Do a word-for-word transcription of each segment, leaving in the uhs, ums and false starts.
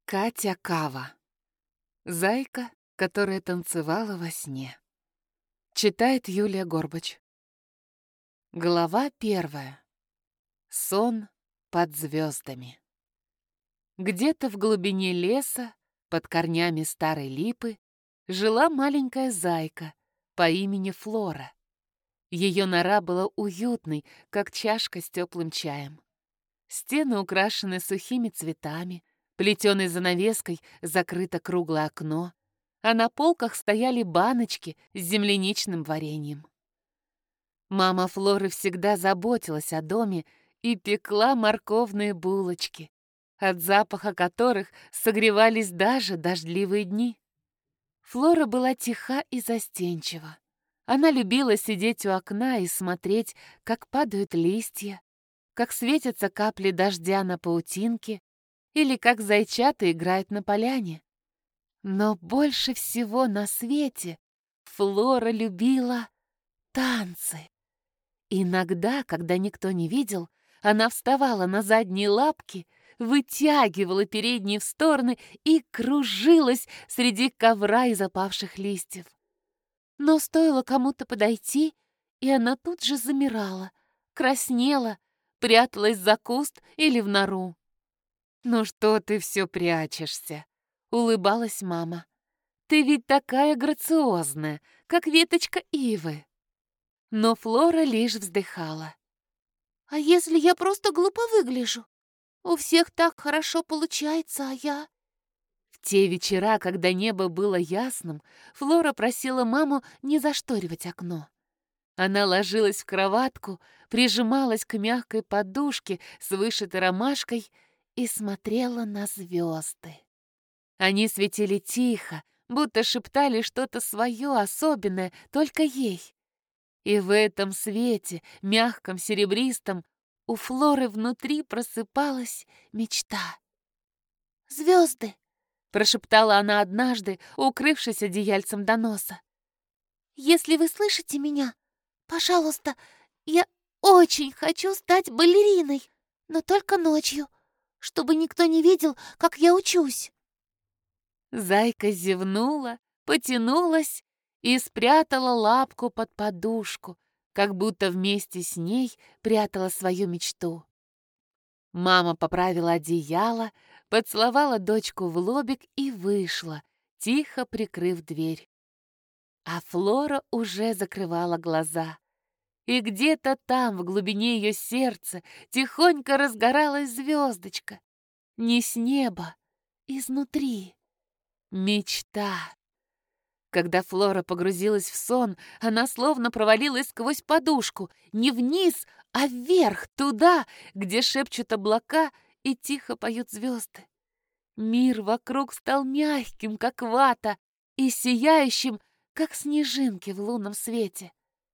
Катя Кава. Зайка, которая танцевала во сне. Читает Юлия Горбач. Глава первая. Сон под звездами. Где-то в глубине леса, под корнями старой липы, жила маленькая зайка по имени Флора. Ее нора была уютной, как чашка с теплым чаем. Стены украшены сухими цветами, плетеной занавеской закрыто круглое окно, а на полках стояли баночки с земляничным вареньем. Мама Флоры всегда заботилась о доме и пекла морковные булочки, от запаха которых согревались даже дождливые дни. Флора была тиха и застенчива. Она любила сидеть у окна и смотреть, как падают листья, как светятся капли дождя на паутинке или как зайчата играют на поляне. Но больше всего на свете Флора любила танцы. Иногда, когда никто не видел, она вставала на задние лапки, вытягивала передние в стороны и кружилась среди ковра из опавших листьев. Но стоило кому-то подойти, и она тут же замирала, краснела, пряталась за куст или в нору. «Ну что ты все прячешься?» — улыбалась мама. «Ты ведь такая грациозная, как веточка ивы». Но Флора лишь вздыхала. «А если я просто глупо выгляжу? У всех так хорошо получается, а я...» В те вечера, когда небо было ясным, Флора просила маму не зашторивать окно. Она ложилась в кроватку, прижималась к мягкой подушке с вышитой ромашкой и смотрела на звезды. Они светили тихо, будто шептали что-то свое особенное только ей. И в этом свете, мягком, серебристом, у Флоры внутри просыпалась мечта. «Звезды!» — прошептала она однажды, укрывшись одеяльцем до носа. «Если вы слышите меня, пожалуйста, я очень хочу стать балериной, но только ночью, чтобы никто не видел, как я учусь». Зайка зевнула, потянулась и спрятала лапку под подушку, как будто вместе с ней прятала свою мечту. Мама поправила одеяло, поцеловала дочку в лобик и вышла, тихо прикрыв дверь. А Флора уже закрывала глаза. И где-то там, в глубине ее сердца, тихонько разгоралась звездочка. Не с неба, изнутри. Мечта. Когда Флора погрузилась в сон, она словно провалилась сквозь подушку, не вниз, а вверх, туда, где шепчут облака и тихо поют звезды. Мир вокруг стал мягким, как вата, и сияющим, как снежинки в лунном свете.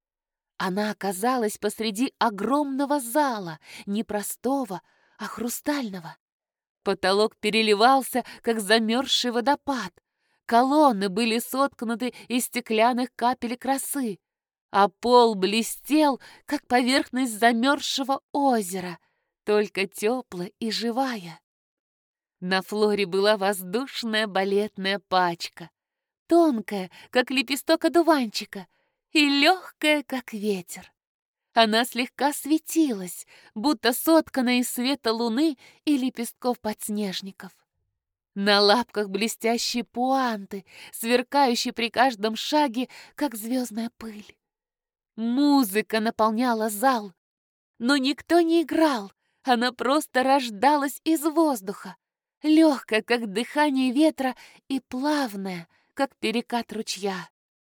Она оказалась посреди огромного зала, не простого, а хрустального. Потолок переливался, как замерзший водопад. Колонны были соткнуты из стеклянных капелек росы, а пол блестел, как поверхность замерзшего озера, только теплая и живая. На Флоре была воздушная балетная пачка, тонкая, как лепесток одуванчика, и легкая, как ветер. Она слегка светилась, будто сотканная из света луны и лепестков подснежников. На лапках блестящие пуанты, сверкающие при каждом шаге, как звездная пыль. Музыка наполняла зал, но никто не играл, она просто рождалась из воздуха, легкая, как дыхание ветра, и плавная, как перекат ручья.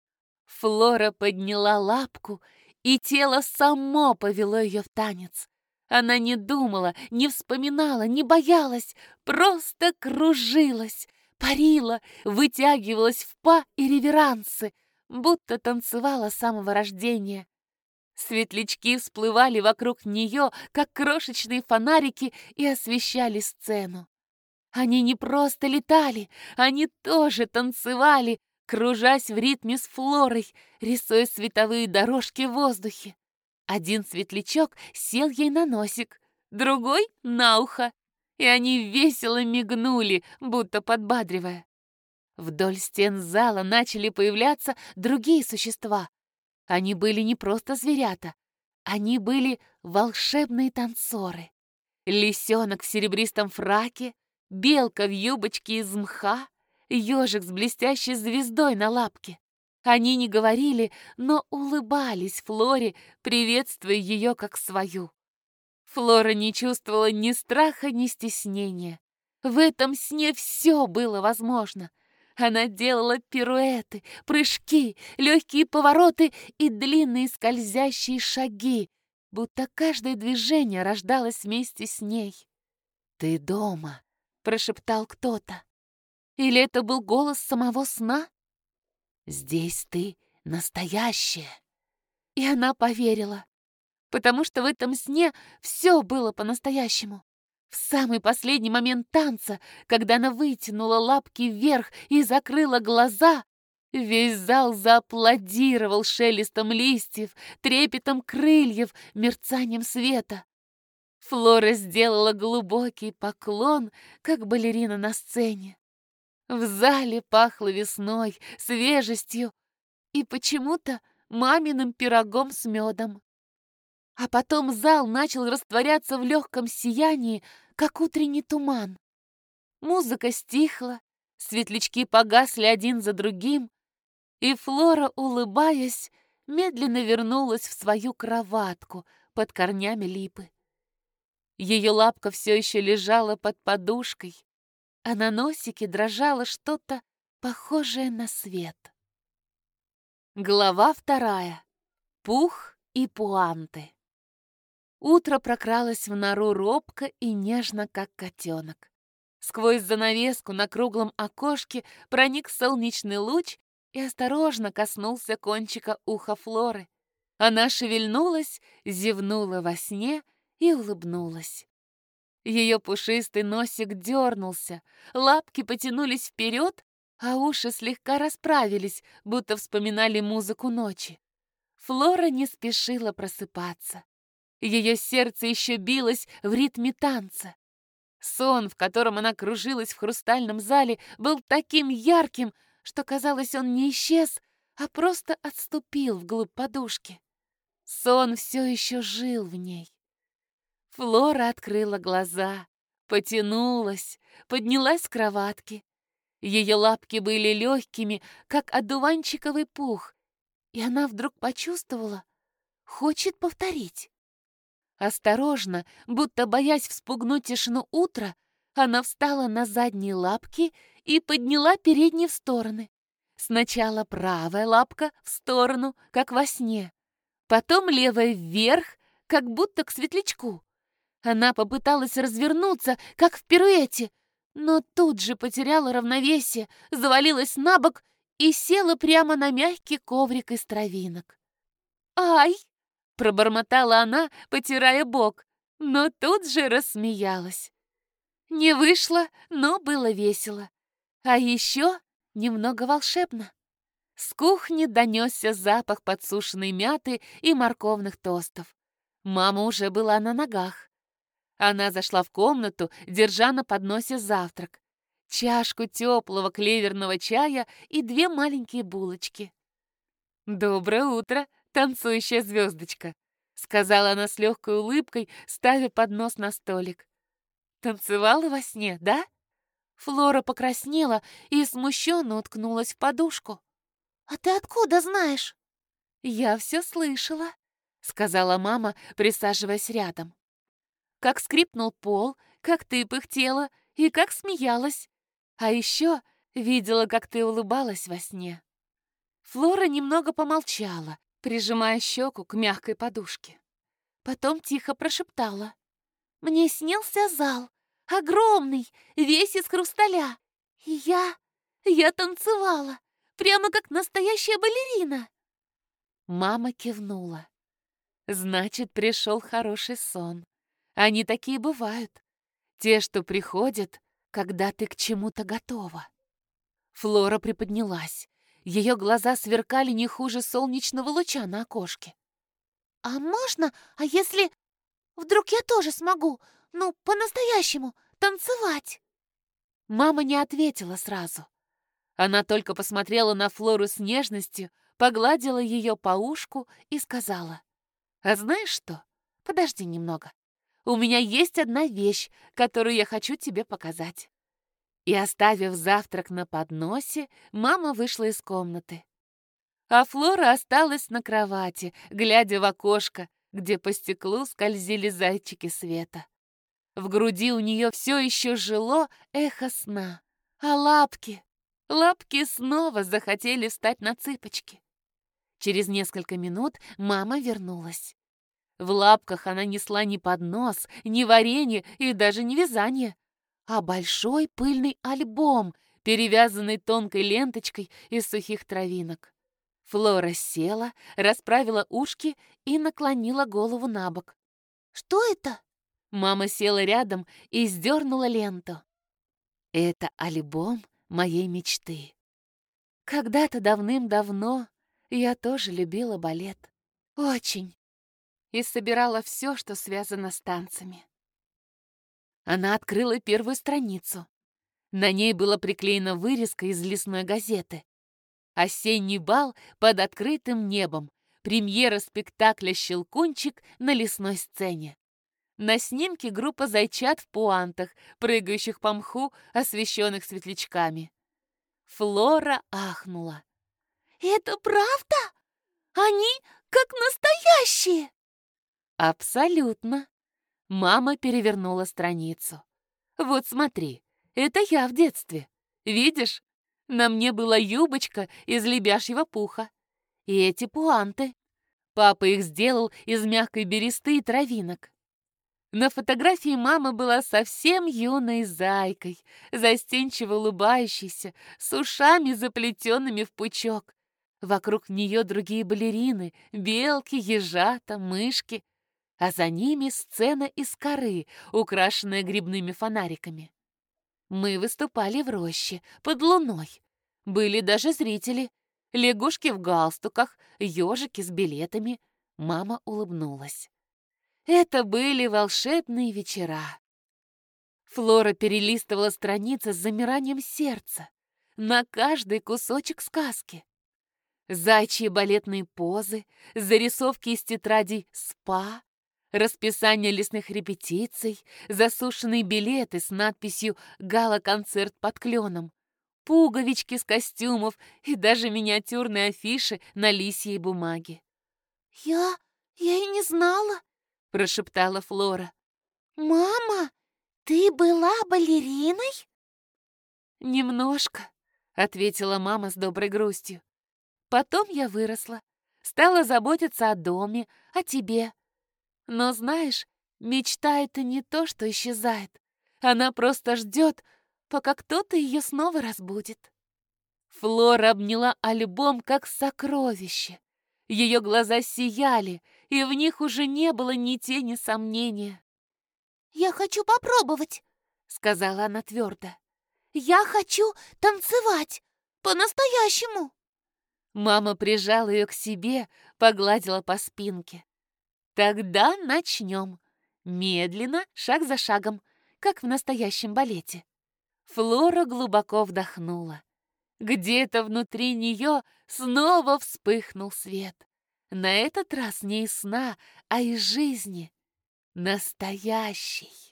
Флора подняла лапку, и тело само повело ее в танец. Она не думала, не вспоминала, не боялась, просто кружилась, парила, вытягивалась в па и реверансы, будто танцевала с самого рождения. Светлячки всплывали вокруг нее, как крошечные фонарики, и освещали сцену. Они не просто летали, они тоже танцевали, кружась в ритме с Флорой, рисуя световые дорожки в воздухе. Один светлячок сел ей на носик, другой — на ухо. и они весело мигнули, будто подбадривая. Вдоль стен зала начали появляться другие существа. Они были не просто зверята, они были волшебные танцоры. Лисенок в серебристом фраке, белка в юбочке из мха, ежик с блестящей звездой на лапке. Они не говорили, но улыбались Флоре, приветствуя ее как свою. Флора не чувствовала ни страха, ни стеснения. В этом сне все было возможно. Она делала пируэты, прыжки, легкие повороты и длинные скользящие шаги, будто каждое движение рождалось вместе с ней. «Ты дома», — прошептал кто-то. Или это был голос самого сна? «Здесь ты настоящая». И она поверила, потому что в этом сне все было по-настоящему. В самый последний момент танца, когда она вытянула лапки вверх и закрыла глаза, весь зал зааплодировал шелестом листьев, трепетом крыльев, мерцанием света. Флора сделала глубокий поклон, как балерина на сцене. В зале пахло весной, свежестью и почему-то маминым пирогом с медом. А потом зал начал растворяться в легком сиянии, как утренний туман. Музыка стихла, светлячки погасли один за другим, и Флора, улыбаясь, медленно вернулась в свою кроватку под корнями липы. Ее лапка все еще лежала под подушкой, а на носике дрожало что-то похожее на свет. Глава вторая. Пух и пуанты. Утро прокралось в нору робко и нежно, как котенок. Сквозь занавеску на круглом окошке проник солнечный луч и осторожно коснулся кончика уха Флоры. Она шевельнулась, зевнула во сне и улыбнулась. Ее пушистый носик дернулся, лапки потянулись вперед, а уши слегка расправились, будто вспоминали музыку ночи. Флора не спешила просыпаться. Ее сердце еще билось в ритме танца. Сон, в котором она кружилась в хрустальном зале, был таким ярким, что, казалось, он не исчез, а просто отступил вглубь подушки. Сон все еще жил в ней. Флора открыла глаза, потянулась, поднялась с кроватки. Ее лапки были легкими, как одуванчиковый пух, и она вдруг почувствовала, хочет повторить. Осторожно, будто боясь вспугнуть тишину утра, она встала на задние лапки и подняла передние в стороны. Сначала правая лапка в сторону, как во сне, потом левая вверх, как будто к светлячку. Она попыталась развернуться, как в пируэте, но тут же потеряла равновесие, завалилась на бок и села прямо на мягкий коврик из травинок. «Ай!» — пробормотала она, потирая бок, но тут же рассмеялась. Не вышло, но было весело. А еще немного волшебно. С кухни донесся запах подсушенной мяты и морковных тостов. Мама уже была на ногах. Она зашла в комнату, держа на подносе завтрак. Чашку теплого клеверного чая и две маленькие булочки. «Доброе утро, танцующая звездочка», — сказала она с легкой улыбкой, ставя поднос на столик. «Танцевала во сне, да?» Флора покраснела и смущенно уткнулась в подушку. «А ты откуда знаешь?» «Я все слышала», — сказала мама, присаживаясь рядом. «Как скрипнул пол, как ты пыхтела и как смеялась. А еще видела, как ты улыбалась во сне». Флора немного помолчала, прижимая щеку к мягкой подушке. Потом тихо прошептала. «Мне снился зал, огромный, весь из хрусталя. И я, я танцевала, прямо как настоящая балерина». Мама кивнула. «Значит, пришел хороший сон. Они такие бывают. Те, что приходят, когда ты к чему-то готова». Флора приподнялась. Ее глаза сверкали не хуже солнечного луча на окошке. «А можно, а если... Вдруг я тоже смогу, ну, по-настоящему, танцевать?» Мама не ответила сразу. Она только посмотрела на Флору с нежностью, погладила ее по ушку и сказала: «А знаешь что? Подожди немного. У меня есть одна вещь, которую я хочу тебе показать». И, оставив завтрак на подносе, мама вышла из комнаты. А Флора осталась на кровати, глядя в окошко, где по стеклу скользили зайчики света. В груди у нее все еще жило эхо сна. А лапки, лапки снова захотели встать на цыпочки. Через несколько минут мама вернулась. В лапках она несла не поднос, не варенье и даже не вязание, а большой пыльный альбом, перевязанный тонкой ленточкой из сухих травинок. Флора села, расправила ушки и наклонила голову на бок. «Что это?» Мама села рядом и сдернула ленту. «Это альбом моей мечты. Когда-то давным-давно я тоже любила балет. Очень. И собирала все, что связано с танцами». Она открыла первую страницу. На ней была приклеена вырезка из лесной газеты. Осенний бал под открытым небом. Премьера спектакля «Щелкунчик» на лесной сцене. На снимке группа зайчат в пуантах, прыгающих по мху, освещенных светлячками. Флора ахнула. «Это правда? Они как настоящие!» «Абсолютно!» Мама перевернула страницу. «Вот смотри, это я в детстве. Видишь? На мне была юбочка из лебяжьего пуха. И эти пуанты. Папа их сделал из мягкой бересты и травинок. На фотографии мама была совсем юной зайкой, застенчиво улыбающейся, с ушами, заплетенными в пучок. Вокруг нее другие балерины, белки, ежата, мышки, а за ними сцена из коры, украшенная грибными фонариками. Мы выступали в роще, под луной. Были даже зрители. Лягушки в галстуках, ежики с билетами. Мама улыбнулась. Это были волшебные вечера. Флора перелистывала страницы с замиранием сердца. На каждый кусочек сказки. Зайчьи балетные позы, зарисовки из тетрадей «СПА», расписание лесных репетиций, засушенные билеты с надписью «Гала-концерт под кленом», пуговички с костюмов и даже миниатюрные афиши на лисьей бумаге. «Я... я и не знала», — прошептала Флора. «Мама, ты была балериной?» «Немножко», — ответила мама с доброй грустью. «Потом я выросла, стала заботиться о доме, о тебе. Но знаешь, мечта — это не то, что исчезает. Она просто ждет, пока кто-то ее снова разбудит». Флора обняла альбом как сокровище. Ее глаза сияли, и в них уже не было ни тени сомнения. «Я хочу попробовать», — сказала она твердо. «Я хочу танцевать по-настоящему». Мама прижала ее к себе, погладила по спинке. «Тогда начнем. Медленно, шаг за шагом, как в настоящем балете». Флора глубоко вдохнула. Где-то внутри нее снова вспыхнул свет. На этот раз не из сна, а из жизни. Настоящий.